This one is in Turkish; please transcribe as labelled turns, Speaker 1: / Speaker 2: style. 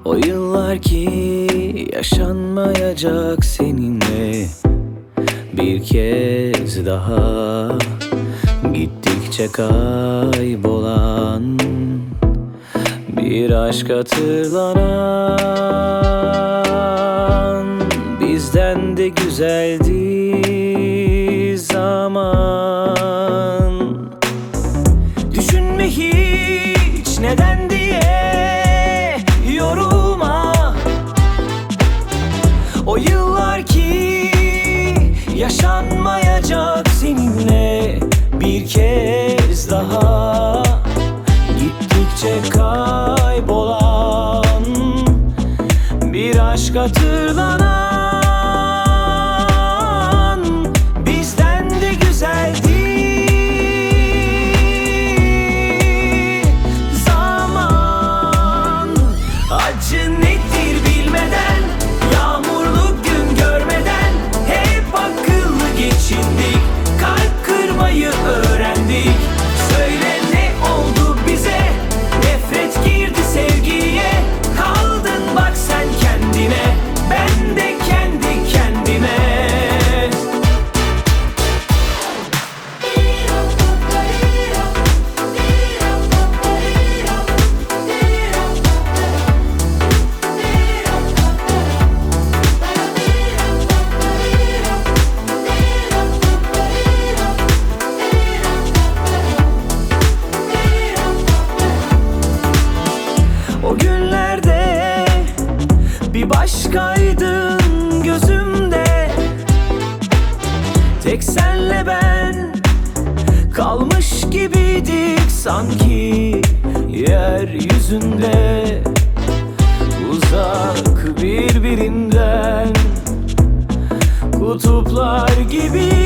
Speaker 1: O yıllar ki yaşanmayacak seninle bir kez daha, gittikçe kaybolan bir aşk hatırlanan. Bizden de güzeldi zaman. Düşünme hiç neden diye yorulma. O yıllar ki yaşanmayacak seninle bir kez daha, gittikçe kaybolan bir aşk hatırlanan. Bizden de güzeldi zaman. Acı nedir bilmeden, yağmurlu gün görmeden hep akıllı geçindik, kalp kırmayı öğrendik. Söyle ne oldu bize, nefret girdi sevgiye. Kaldın bak sen kendine, ben de kendi kendime. O günlerde bir başkaydın gözümde. Tek senle ben kalmış gibiydik sanki yeryüzünde. Uzak birbirinden kutuplar gibi